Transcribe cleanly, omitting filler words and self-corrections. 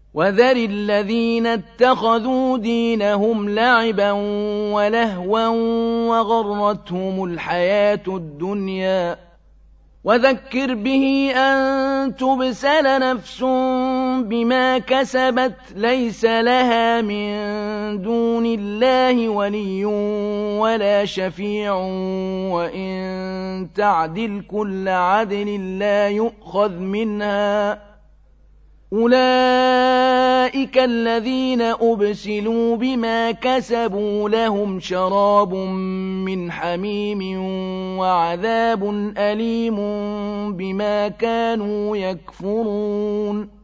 وذر الذين اتخذوا دينهم لعبا ولهوا وغرتهم الحياة الدنيا وذكر به أن تبسل نفس بما كسبت ليس لها من دون الله ولي ولا شفيع وإن تعدل كل عدل لا يؤخذ منها أولئك الذين أبسلوا بما كسبوا لهم شراب من حميم وعذاب أليم بما كانوا يكفرون